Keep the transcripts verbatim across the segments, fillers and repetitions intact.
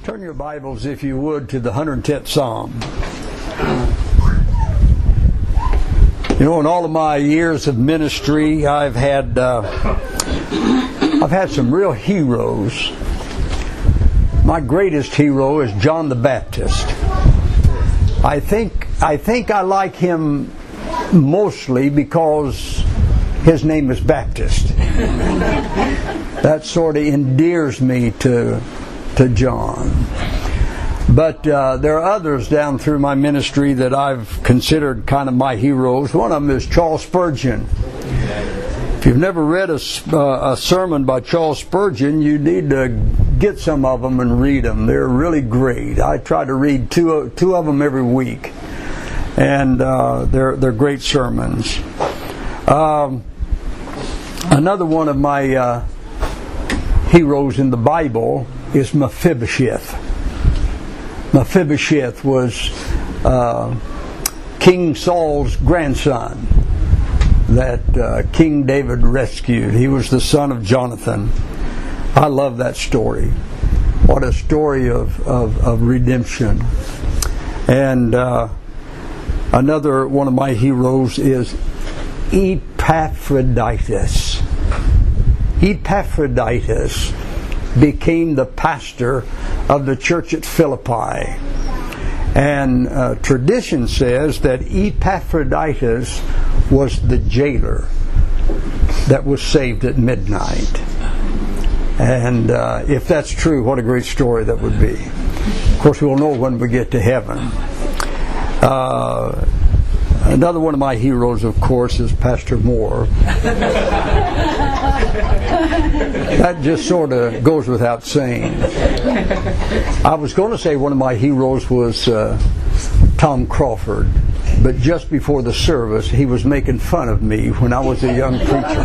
Turn your Bibles, if you would, to the one hundred tenth Psalm. You know, in all of my years of ministry, I've had uh, I've had some real heroes. My greatest hero is John the Baptist. I think I think I like him mostly because his name is Baptist. That sort of endears me to to John. But uh, there are others down through my ministry that I've considered kind of my heroes. One of them is Charles Spurgeon. If you've never read a, uh, a sermon by Charles Spurgeon, you need to get some of them and read them. They're really great. I try to read two two of them every week, and uh, they're they're great sermons. Um, another one of my uh, heroes in the Bible is Mephibosheth. Mephibosheth was uh, King Saul's grandson that uh, King David rescued. He was the son of Jonathan. I love that story. What a story of, of, of redemption. And uh, another one of my heroes is Epaphroditus. Epaphroditus became the pastor of the church at Philippi. And uh, tradition says that Epaphroditus was the jailer that was saved at midnight. And uh, if that's true, what a great story that would be. Of course, we'll know when we get to heaven. Uh, another one of my heroes, of course, is Pastor Moore. That just sort of goes without saying. I was going to say one of my heroes was uh, Tom Crawford, but just before the service, he was making fun of me when I was a young preacher.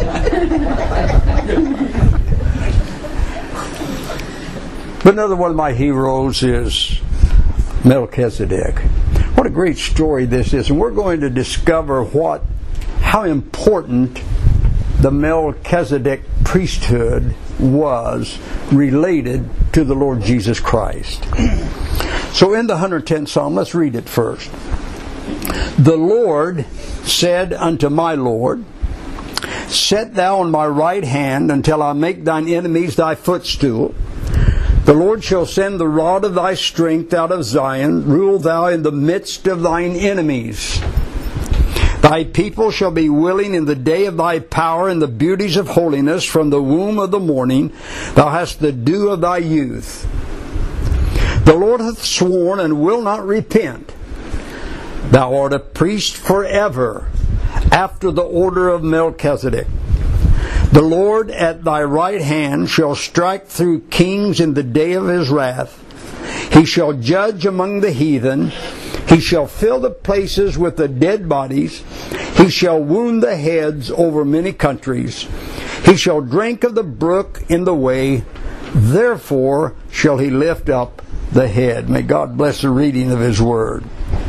But another one of my heroes is Melchizedek. What a great story this is, and we're going to discover what, how important the Melchizedek priesthood was related to the Lord Jesus Christ. So in the one hundred tenth Psalm, let's read it first. The Lord said unto my Lord, Set thou on my right hand until I make thine enemies thy footstool. The Lord shall send the rod of thy strength out of Zion. Rule thou in the midst of thine enemies. Thy people shall be willing in the day of thy power and the beauties of holiness. From the womb of the morning thou hast the dew of thy youth. The Lord hath sworn and will not repent. Thou art a priest forever, after the order of Melchizedek. The Lord at thy right hand shall strike through kings in the day of his wrath. He shall judge among the heathen. He shall fill the places with the dead bodies. He shall wound the heads over many countries. He shall drink of the brook in the way. Therefore shall he lift up the head. May God bless the reading of his word.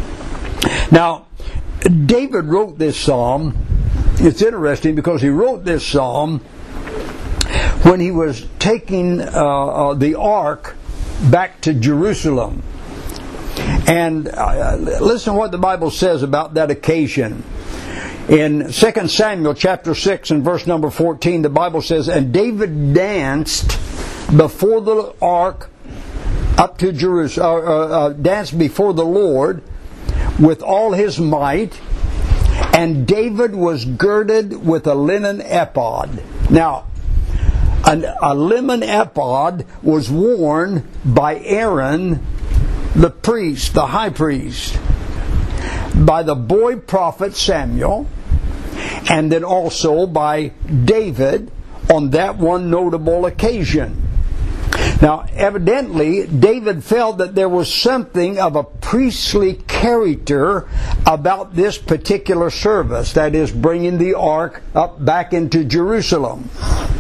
Now, David wrote this psalm. It's interesting because he wrote this psalm when he was taking uh, uh, the ark back to Jerusalem. And uh, listen to what the Bible says about that occasion. In Second Samuel chapter six and verse number fourteen, the Bible says, And David danced before the ark up to Jerusalem, uh, uh, danced before the Lord with all his might, and David was girded with a linen ephod. Now, an, a linen ephod was worn by Aaron, the priest, the high priest, by the boy prophet Samuel, and then also by David on that one notable occasion. Now, evidently, David felt that there was something of a priestly character about this particular service, that is, bringing the ark up back into Jerusalem.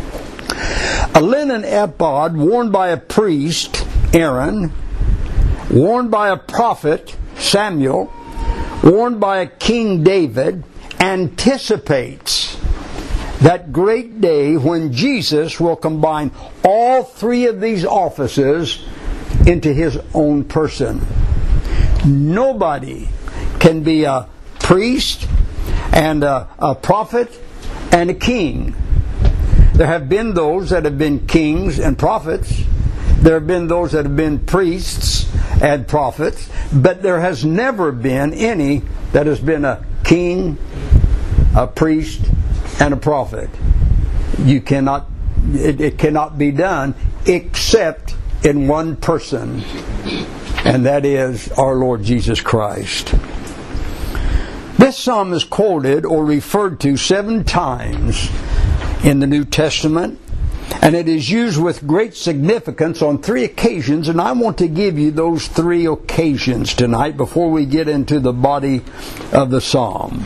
A linen ephod worn by a priest, Aaron, worn by a prophet, Samuel, worn by a King David, anticipates that great day when Jesus will combine all three of these offices into His own person. Nobody can be a priest and a, a prophet and a king. There have been those that have been kings and prophets. There have been those that have been priests and prophets. But there has never been any that has been a king, a priest, and a prophet. You cannot, it, it cannot be done except in one person, and that is our Lord Jesus Christ. This psalm is quoted or referred to seven times in the New Testament, and it is used with great significance on three occasions, and I want to give you those three occasions tonight before we get into the body of the psalm.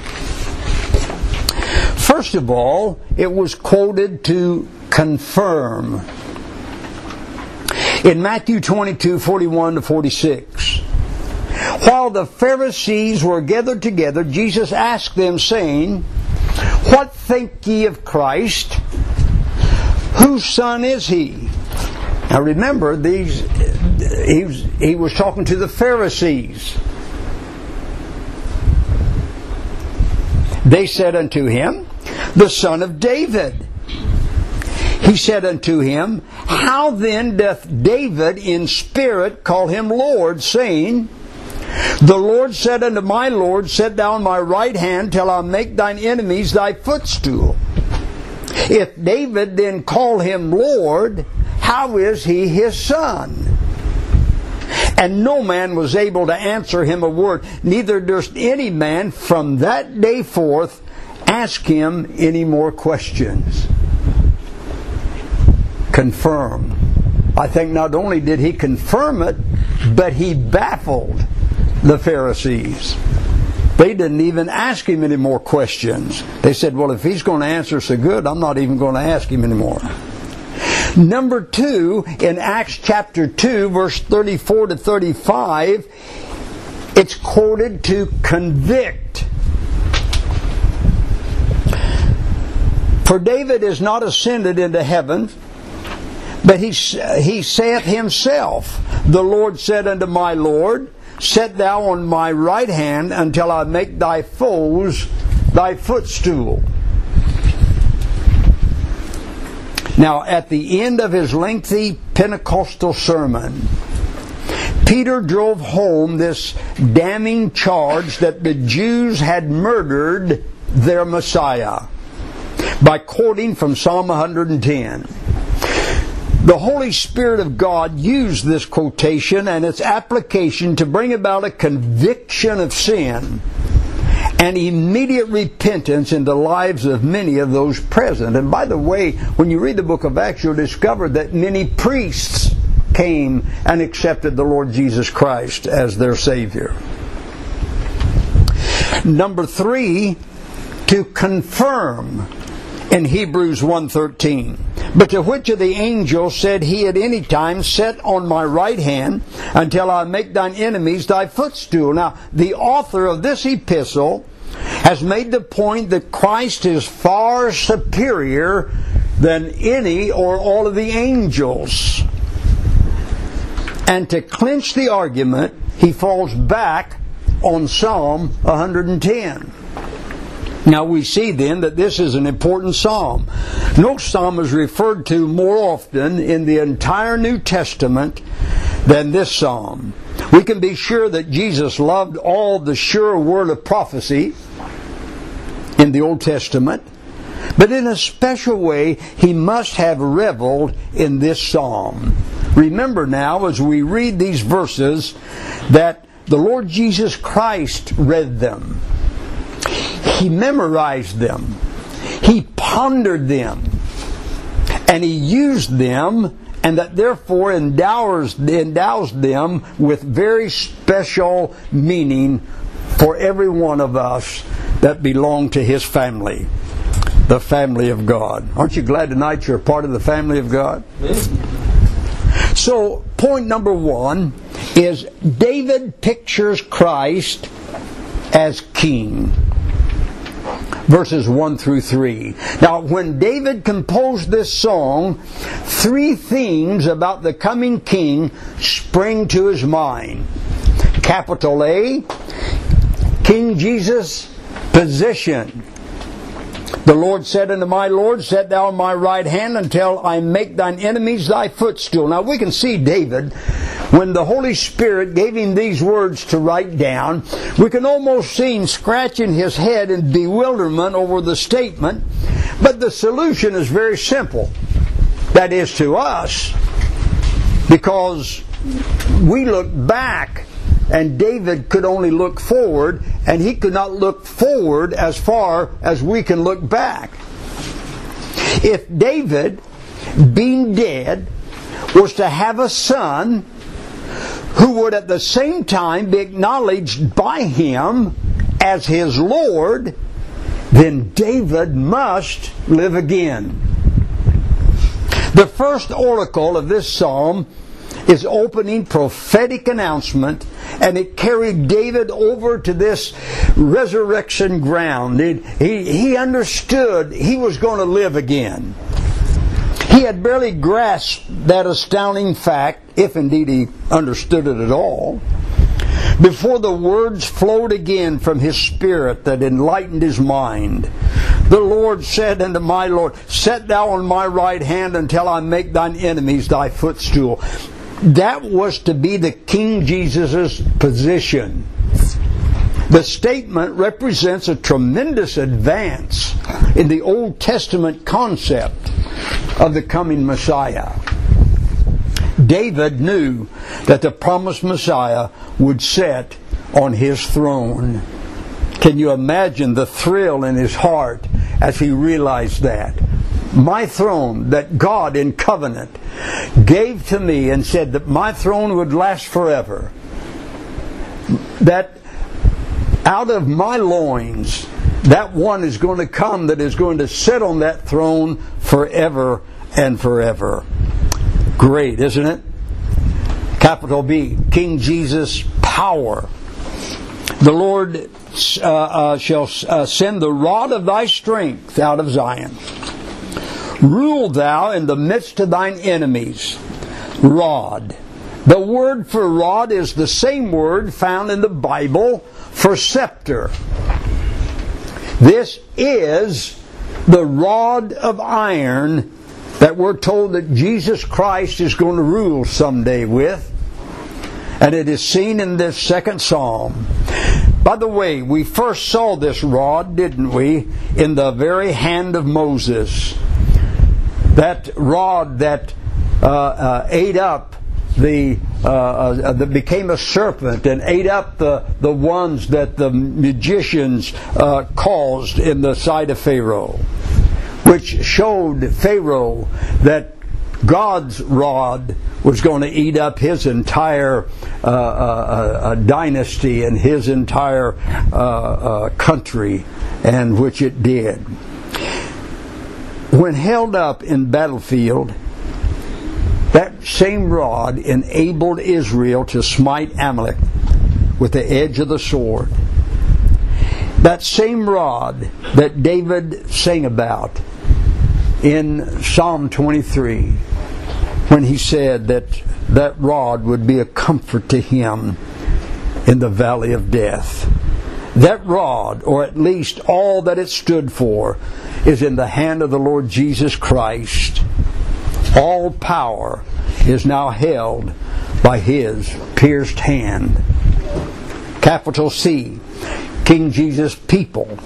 First of all, it was quoted to confirm. In Matthew twenty-two, forty-one to forty-six, while the Pharisees were gathered together, Jesus asked them, saying, "What think ye of Christ? Whose son is he?" Now remember, these he was, he was talking to the Pharisees. They said unto him, "The son of David." He said unto him, "How then doth David in spirit call him Lord, saying, The Lord said unto my Lord, Sit thou on my right hand till I make thine enemies thy footstool? If David then call him Lord, how is he his son?" And no man was able to answer him a word, neither durst any man from that day forth ask him any more questions. Confirm. I think not only did he confirm it, but he baffled the Pharisees. They didn't even ask him any more questions. They said, well, if he's going to answer so good, I'm not even going to ask him anymore. Number two, in Acts chapter two, verse thirty-four to thirty-five, it's quoted to convict. For David is not ascended into heaven, but he, he saith himself, The Lord said unto my Lord, Sit thou on my right hand until I make thy foes thy footstool. Now, at the end of his lengthy Pentecostal sermon, Peter drove home this damning charge that the Jews had murdered their Messiah by quoting from Psalm one hundred ten. The Holy Spirit of God used this quotation and its application to bring about a conviction of sin and immediate repentance in the lives of many of those present. And by the way, when you read the book of Acts, you'll discover that many priests came and accepted the Lord Jesus Christ as their Savior. Number three, to confirm in Hebrews one thirteen. But to which of the angels said he at any time, Sit on my right hand until I make thine enemies thy footstool? Now, the author of this epistle has made the point that Christ is far superior than any or all of the angels. And to clinch the argument, he falls back on Psalm one hundred ten. Now we see then that this is an important psalm. No psalm is referred to more often in the entire New Testament than this psalm. We can be sure that Jesus loved all the sure word of prophecy in the Old Testament, but in a special way he must have reveled in this psalm. Remember now, as we read these verses, that the Lord Jesus Christ read them. He memorized them. He pondered them. And he used them, and that therefore endows, endows them with very special meaning for every one of us that belong to his family, the family of God. Aren't you glad tonight you're a part of the family of God? So, point number one is David pictures Christ as king. verses one through three. Now, when David composed this song, three themes about the coming king spring to his mind. Capital A, King Jesus' position. The Lord said unto my Lord, Set thou on my right hand until I make thine enemies thy footstool. Now we can see David, when the Holy Spirit gave him these words to write down, we can almost see him scratching his head in bewilderment over the statement. But the solution is very simple. That is, to us, because we look back, and David could only look forward, and he could not look forward as far as we can look back. If David, being dead, was to have a son who would at the same time be acknowledged by him as his Lord, then David must live again. The first oracle of this psalm is opening prophetic announcement, and it carried David over to this resurrection ground. It, he, he understood he was going to live again. He had barely grasped that astounding fact, if indeed he understood it at all, before the words flowed again from his spirit that enlightened his mind. The Lord said unto my Lord, Set thou on my right hand until I make thine enemies thy footstool. That was to be the King Jesus' position. The statement represents a tremendous advance in the Old Testament concept of the coming Messiah. David knew that the promised Messiah would sit on his throne. Can you imagine the thrill in his heart as he realized that? My throne that God in covenant gave to me and said that my throne would last forever. That out of my loins, that one is going to come that is going to sit on that throne forever and forever. Great, isn't it? Capital B, King Jesus' power. The Lord uh, uh, shall uh, send the rod of thy strength out of Zion. Rule thou in the midst of thine enemies. Rod. The word for rod is the same word found in the Bible for scepter. This is the rod of iron that we're told that Jesus Christ is going to rule someday with. And it is seen in this second psalm. By the way, we first saw this rod, didn't we, in the very hand of Moses. That rod that uh, uh, ate up the, uh, uh, that became a serpent and ate up the, the ones that the magicians uh, caused in the sight of Pharaoh, which showed Pharaoh that God's rod was going to eat up his entire uh, uh, uh, dynasty and his entire uh, uh, country, and which it did. When held up in battlefield, that same rod enabled Israel to smite Amalek with the edge of the sword. That same rod that David sang about in Psalm twenty-three, when he said that that rod would be a comfort to him in the valley of death. That rod, or at least all that it stood for, is in the hand of the Lord Jesus Christ. All power is now held by His pierced hand. Capital C, King Jesus' people.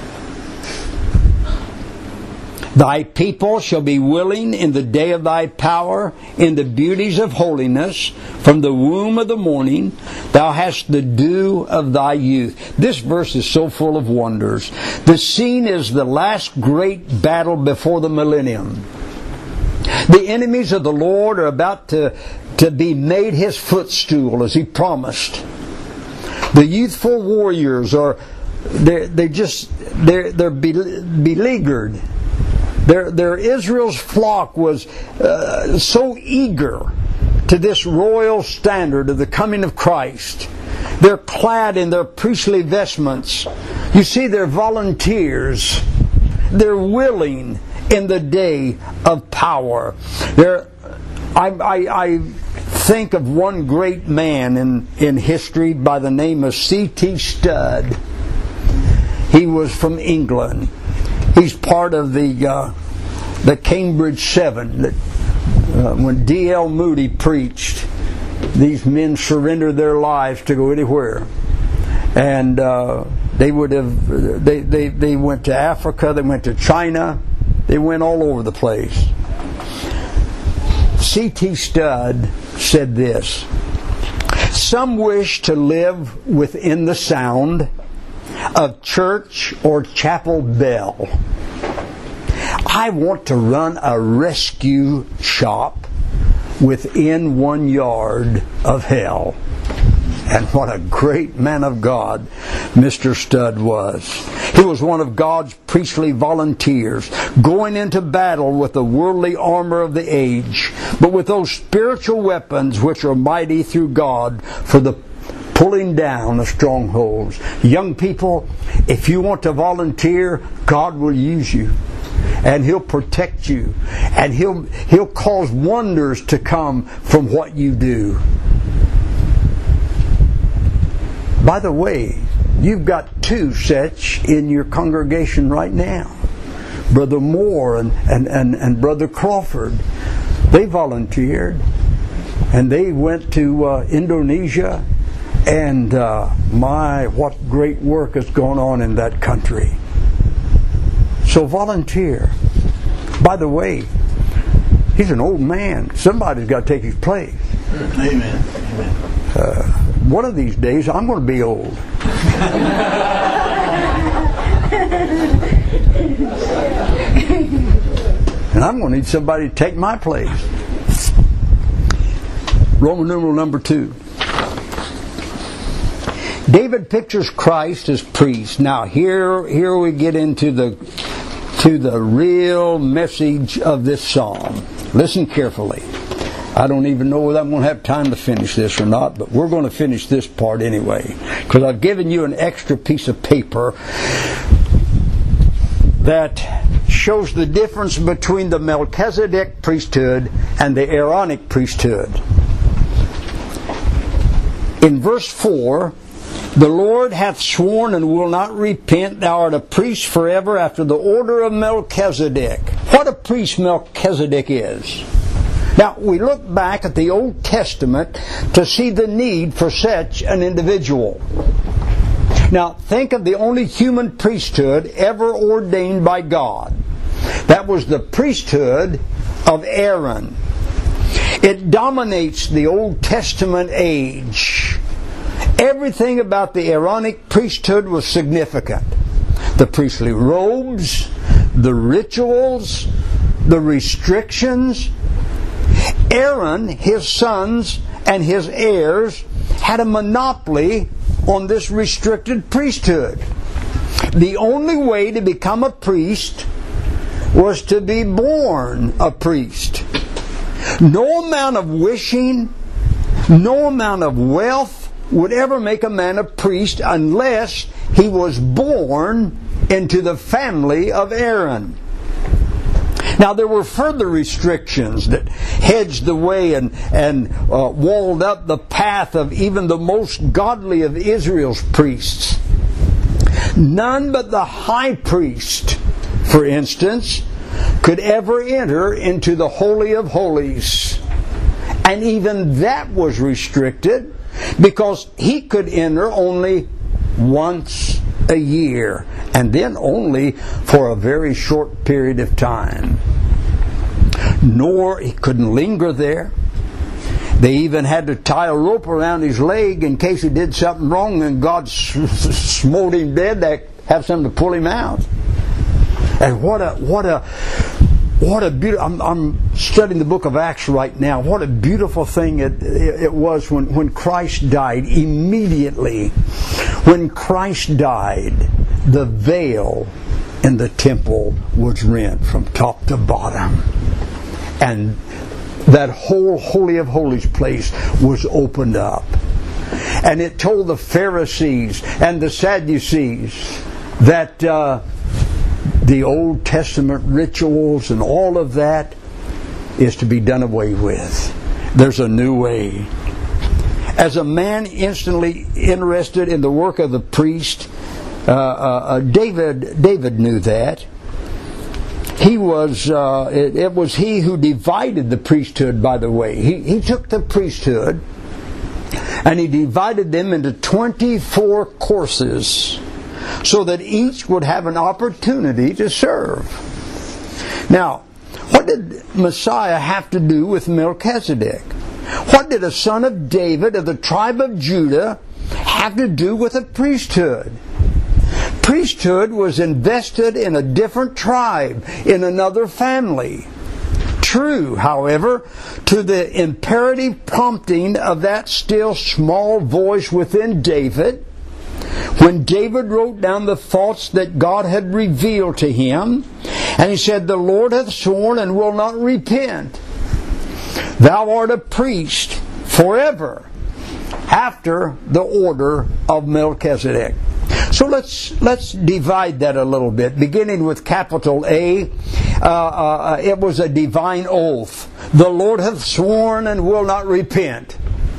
Thy people shall be willing in the day of thy power, in the beauties of holiness. From the womb of the morning, thou hast the dew of thy youth. This verse is so full of wonders. The scene is the last great battle before the millennium. The enemies of the Lord are about to, to be made His footstool, as He promised. The youthful warriors are, they're, they're just, they're, they're beleaguered. Their, their Israel's flock was uh, so eager to this royal standard of the coming of Christ They're clad in their priestly vestments. You see, they're volunteers. They're willing in the day of power. They're, I, I, I think of one great man in, in history by the name of C T Studd. He was from England. He's part of the uh, the Cambridge Seven. That, uh, when D L Moody preached, these men surrendered their lives to go anywhere, and uh, they would have. They, they they went to Africa. They went to China. They went all over the place. C T Studd said this: "Some wish to live within the sound of church or chapel bell. I want to run a rescue shop within one yard of hell." And what a great man of God Mister Studd was. He was one of God's priestly volunteers, going into battle with the worldly armor of the age, but with those spiritual weapons which are mighty through God for the pulling down the strongholds. Young people, if you want to volunteer, God will use you. And He'll protect you. And He'll, He'll cause wonders to come from what you do. By the way, you've got two such in your congregation right now. Brother Moore and, and, and, and Brother Crawford. They volunteered. And they went to uh, Indonesia. And uh, my, what great work is going on in that country. So volunteer. By the way, he's an old man. Somebody's got to take his place. Amen. Amen. Uh, one of these days, I'm going to be old. And I'm going to need somebody to take my place. Roman numeral number two. David pictures Christ as priest. Now here, here we get into the to the real message of this psalm. Listen carefully. I don't even know whether I'm going to have time to finish this or not, but we're going to finish this part anyway, because I've given you an extra piece of paper that shows the difference between the Melchizedek priesthood and the Aaronic priesthood. In verse four, "The Lord hath sworn and will not repent. Thou art a priest forever after the order of Melchizedek." What a priest Melchizedek is. Now, we look back at the Old Testament to see the need for such an individual. Now, think of the only human priesthood ever ordained by God. That was the priesthood of Aaron. It dominates the Old Testament age. Everything about the Aaronic priesthood was significant. The priestly robes, the rituals, the restrictions. Aaron, his sons, and his heirs had a monopoly on this restricted priesthood. The only way to become a priest was to be born a priest. No amount of wishing, no amount of wealth would ever make a man a priest unless he was born into the family of Aaron. Now, there were further restrictions that hedged the way and, and uh, walled up the path of even the most godly of Israel's priests. None but the high priest, for instance, could ever enter into the Holy of Holies. And even that was restricted because he could enter only once a year, and then only for a very short period of time. Nor he couldn't linger there. They even had to tie a rope around his leg in case he did something wrong and God smote him dead. They have something to pull him out. And what a what a what a beautiful! I'm, I'm studying the book of Acts right now. What a beautiful thing it, it, it was when when Christ died. Immediately, when Christ died, the veil in the temple was rent from top to bottom, and that whole Holy of Holies place was opened up. And it told the Pharisees and the Sadducees that uh, the Old Testament rituals and all of that is to be done away with. There's a new way. As a man instantly interested in the work of the priest, uh, uh, David David knew that. He was uh, it, it was he who divided the priesthood, by the way. He, he took the priesthood and he divided them into twenty-four courses so that each would have an opportunity to serve. Now, what did Messiah have to do with Melchizedek? What did a son of David of the tribe of Judah have to do with a priesthood? Priesthood was invested in a different tribe, in another family. True, however, to the imperative prompting of that still small voice within David, when David wrote down the thoughts that God had revealed to him, and he said, "The Lord hath sworn and will not repent. Thou art a priest forever after the order of Melchizedek." So let's let's divide that a little bit, beginning with capital A. Uh, uh, it was a divine oath. The Lord hath sworn and will not repent.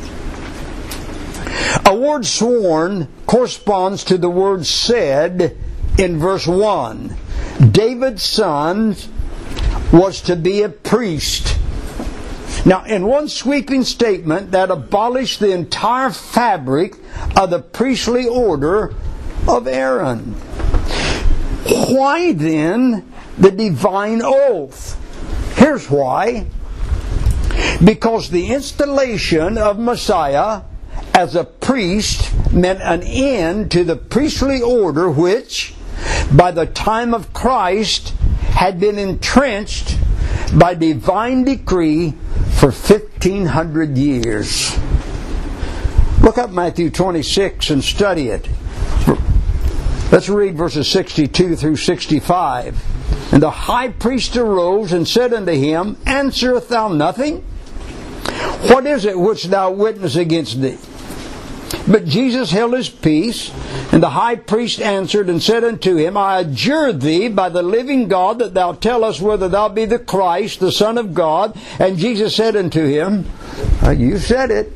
A word sworn corresponds to the word said in verse one. David's son was to be a priest. Now, in one sweeping statement that abolished the entire fabric of the priestly order of Aaron. Why then the divine oath? Here's why. Because the installation of Messiah as a priest meant an end to the priestly order which, by the time of Christ, had been entrenched by divine decree for fifteen hundred years. Look up Matthew twenty-six and study it. Let's read verses sixty-two through sixty-five. And the high priest arose and said unto him, Answerest thou nothing? What is it which thou witness against thee? But Jesus held his peace, and the high priest answered and said unto him, I adjure thee by the living God that thou tell us whether thou be the Christ, the Son of God. And Jesus said unto him, You said it.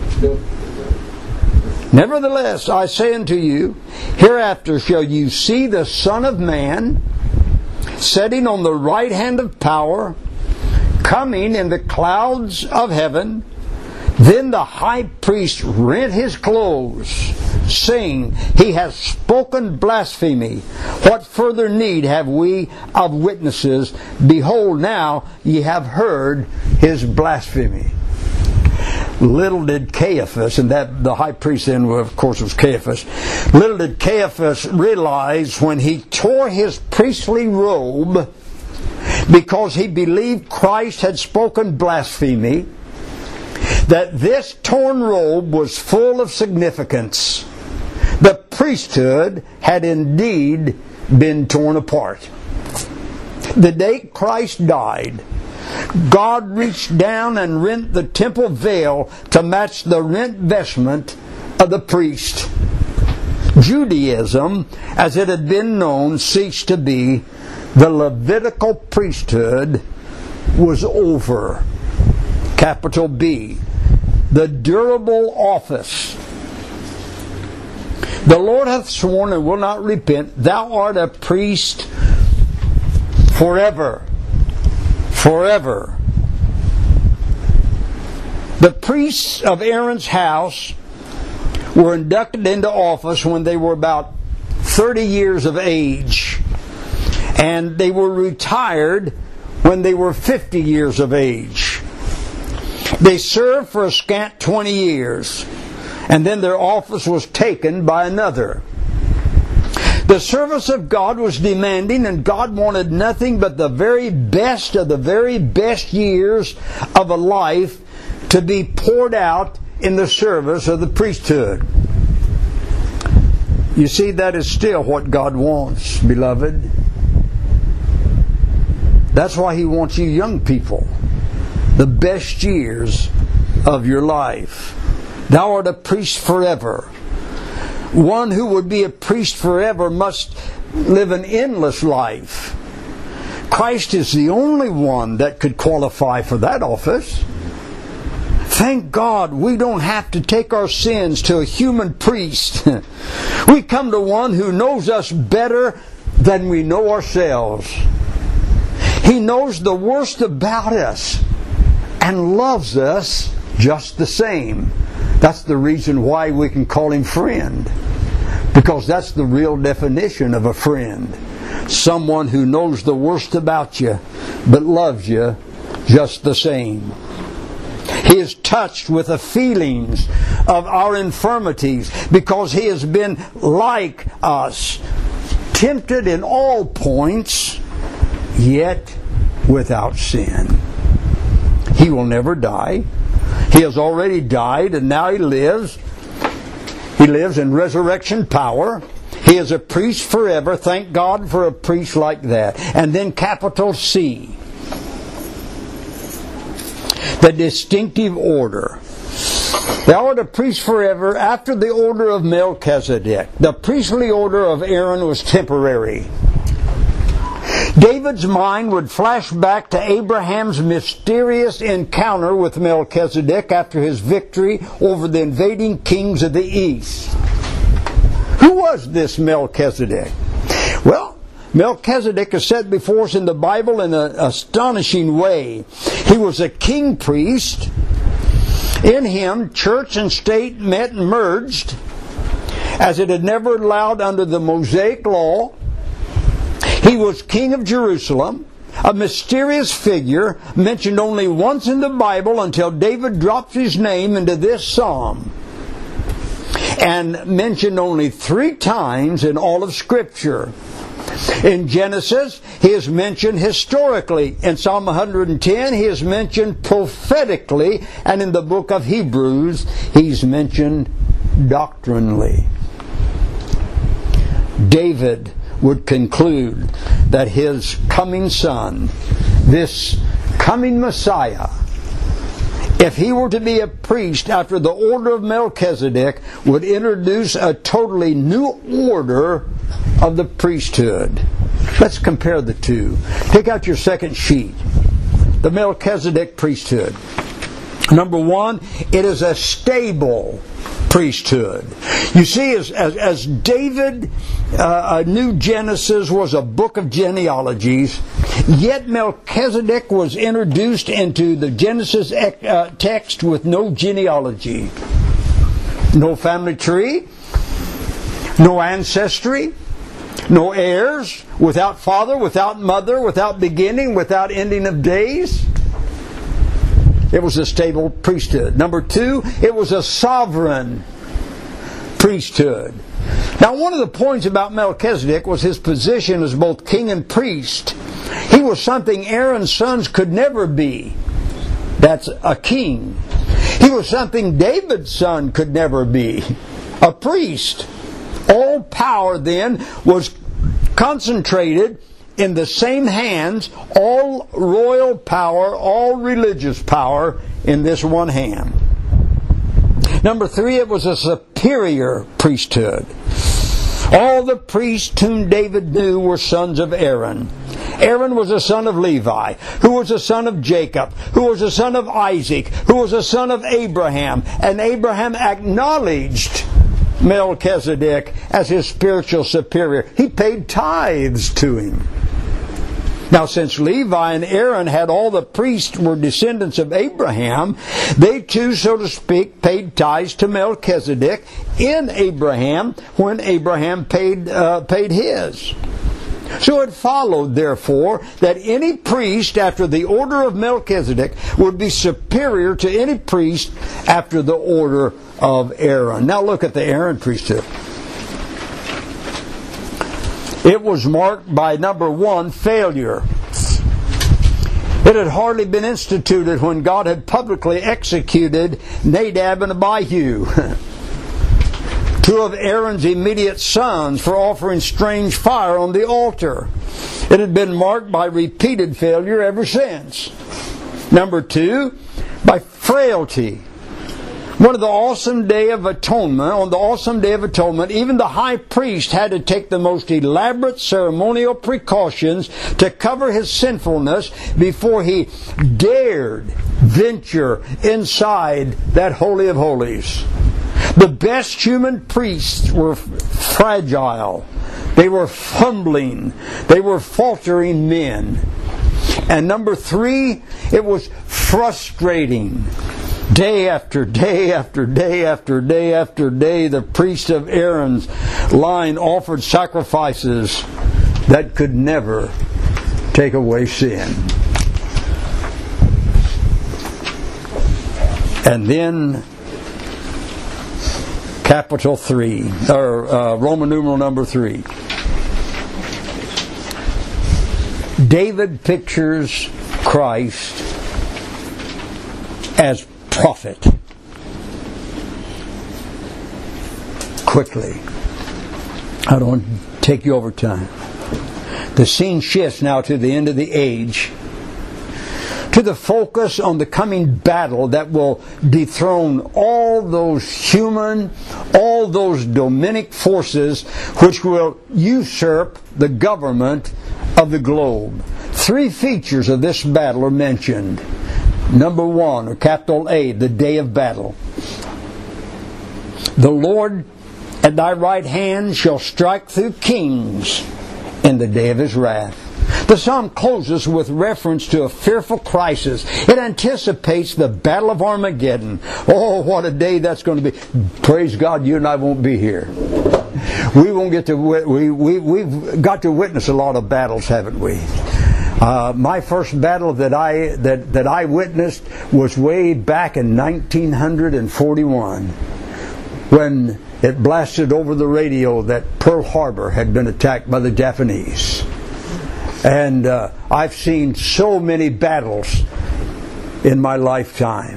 Nevertheless, I say unto you, hereafter shall you see the Son of Man sitting on the right hand of power, coming in the clouds of heaven. Then the high priest rent his clothes, saying, He hath spoken blasphemy. What further need have we of witnesses? Behold, now ye have heard his blasphemy. Little did Caiaphas, and that the high priest then, of course, was Caiaphas. Little did Caiaphas realize when he tore his priestly robe because he believed Christ had spoken blasphemy, that this torn robe was full of significance. The priesthood had indeed been torn apart. The day Christ died, God reached down and rent the temple veil to match the rent vestment of the priest. Judaism, as it had been known, ceased to be. The Levitical priesthood was over. Capital B. The durable office. The Lord hath sworn and will not repent. Thou art a priest forever. Forever. The priests of Aaron's house were inducted into office when they were about thirty years of age. And they were retired when they were fifty years of age. They served for a scant twenty years, and then their office was taken by another. The service of God was demanding, and God wanted nothing but the very best of the very best years of a life to be poured out in the service of the priesthood. You see, that is still what God wants, beloved. That's why He wants you young people, the best years of your life. Thou art a priest forever. One who would be a priest forever must live an endless life. Christ is the only one that could qualify for that office. Thank God we don't have to take our sins to a human priest. We come to one who knows us better than we know ourselves. He knows the worst about us and loves us just the same. That's the reason why we can call Him friend. Because that's the real definition of a friend. Someone who knows the worst about you, but loves you just the same. He is touched with the feelings of our infirmities because He has been like us, tempted in all points, yet without sin. He will never die. He has already died and now He lives. He lives in resurrection power. He is a priest forever. Thank God for a priest like that. And then capital C. The distinctive order. Thou art a priest forever after the order of Melchizedek. The priestly order of Aaron was temporary. David's mind would flash back to Abraham's mysterious encounter with Melchizedek after his victory over the invading kings of the east. Who was this Melchizedek? Well, Melchizedek is set before us in the Bible in an astonishing way. He was a king priest. In him, church and state met and merged, as it had never allowed under the Mosaic law. He was king of Jerusalem, a mysterious figure mentioned only once in the Bible until David drops his name into this psalm, and mentioned only three times in all of Scripture. In Genesis, he is mentioned historically. In Psalm one hundred ten, he is mentioned prophetically. And in the book of Hebrews, he's mentioned doctrinally. David would conclude that his coming son, this coming Messiah, if he were to be a priest after the order of Melchizedek, would introduce a totally new order of the priesthood. Let's compare the two. Take out your second sheet. The Melchizedek priesthood. Number one, it is a stable priesthood. You see, as, as, as David uh, knew Genesis was a book of genealogies, yet Melchizedek was introduced into the Genesis uh, text with no genealogy. No family tree, no ancestry, no heirs, without father, without mother, without beginning, without ending of days. It was a stable priesthood. Number two, it was a sovereign priesthood. Now, one of the points about Melchizedek was his position as both king and priest. He was something Aaron's sons could never be. That's a king. He was something David's son could never be. A priest. All power then was concentrated in the same hands, all royal power, all religious power in this one hand. Number three, it was a superior priesthood. All the priests whom David knew were sons of Aaron. Aaron was a son of Levi, who was a son of Jacob, who was a son of Isaac, who was a son of Abraham, and Abraham acknowledged Melchizedek as his spiritual superior. He paid tithes to him. Now, since Levi and Aaron had all the priests were descendants of Abraham, they too, so to speak, paid tithes to Melchizedek in Abraham when Abraham paid uh, paid his. So it followed, therefore, that any priest after the order of Melchizedek would be superior to any priest after the order of Aaron. Now look at the Aaron priesthood. It was marked by, number one, failure. It had hardly been instituted when God had publicly executed Nadab and Abihu, two of Aaron's immediate sons, for offering strange fire on the altar. It had been marked by repeated failure ever since. Number two, by frailty. One of the awesome day of atonement, on the awesome day of atonement, even the high priest had to take the most elaborate ceremonial precautions to cover his sinfulness before he dared venture inside that Holy of Holies. The best human priests were fragile. They were fumbling. They were faltering men. And number three, it was frustrating. Day after day after day after day after day, the priest of Aaron's line offered sacrifices that could never take away sin. And then, capital three, or uh, Roman numeral number three. David pictures Christ as prophet. Quickly, I don't want to take you over time. The scene shifts now to the end of the age, to the focus on the coming battle that will dethrone all those human, all those demonic forces which will usurp the government of the globe. Three features of this battle are mentioned. Number one, or capital A, the day of battle. The Lord at thy right hand shall strike through kings in the day of his wrath. The psalm closes with reference to a fearful crisis. It anticipates the battle of Armageddon. Oh, what a day that's going to be. Praise God, you and I won't be here. We won't get to, we, we, we've got to witness a lot of battles, haven't we? Uh, my first battle that I that, that I witnessed was way back in nineteen forty-one, when it blasted over the radio that Pearl Harbor had been attacked by the Japanese. And uh, I've seen so many battles in my lifetime.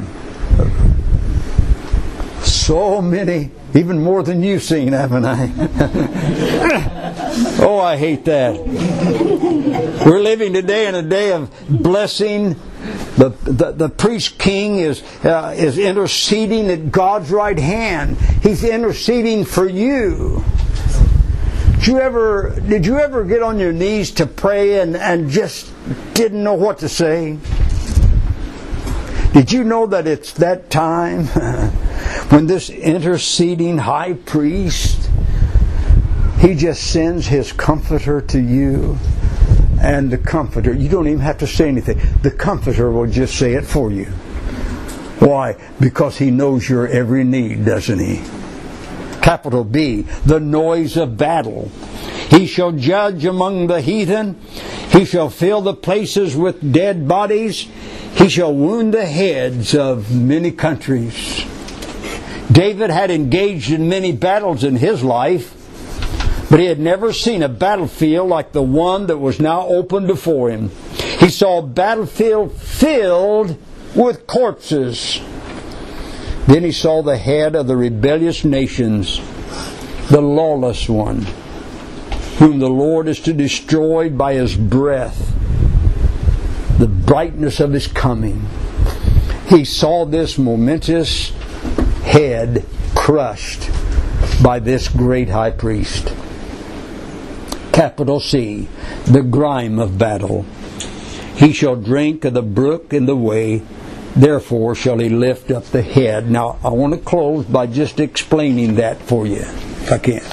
So many, even more than you've seen, haven't I? Oh, I hate that. We're living today in a day of blessing. The, the, the priest king is, uh, is interceding at God's right hand. He's interceding for you. Did you ever, did you ever get on your knees to pray and, and just didn't know what to say? Did you know that it's that time when this interceding high priest, he just sends his comforter to you, and the comforter, you don't even have to say anything. The comforter will just say it for you. Why? Because he knows your every need, doesn't he? Capital B, the noise of battle. He shall judge among the heathen. He shall fill the places with dead bodies. He shall wound the heads of many countries. David had engaged in many battles in his life, but he had never seen a battlefield like the one that was now open before him. He saw a battlefield filled with corpses. Then he saw the head of the rebellious nations, the lawless one, whom the Lord is to destroy by his breath, the brightness of his coming. He saw this momentous head crushed by this great high priest. Capital C, the grime of battle. He shall drink of the brook in the way, therefore shall he lift up the head. Now, I want to close by just explaining that for you, if I can.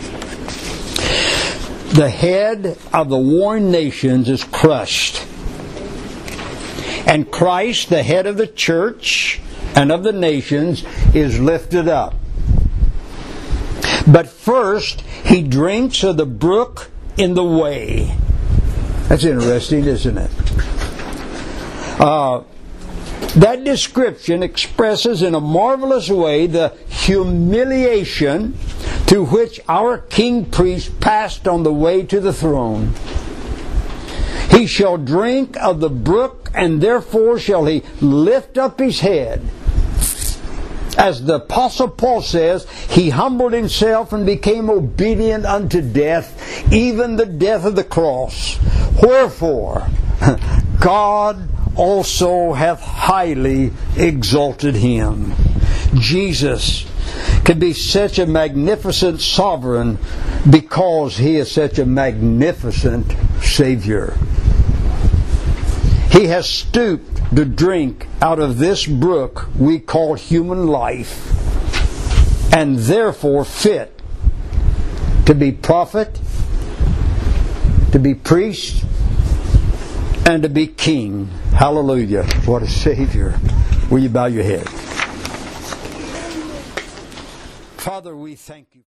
The head of the warring nations is crushed. And Christ, the head of the church and of the nations, is lifted up. But first, he drinks of the brook in the way. That's interesting, isn't it? Uh, that description expresses in a marvelous way the humiliation to which our king priest passed on the way to the throne. He shall drink of the brook, and therefore shall he lift up his head. As the Apostle Paul says, he humbled himself and became obedient unto death, even the death of the cross. Wherefore, God also hath highly exalted him. Jesus can be such a magnificent sovereign because He is such a magnificent Savior. He has stooped to drink out of this brook we call human life, and therefore fit to be prophet, to be priest, and to be king. Hallelujah. What a Savior. Will you bow your head? Father, we thank you.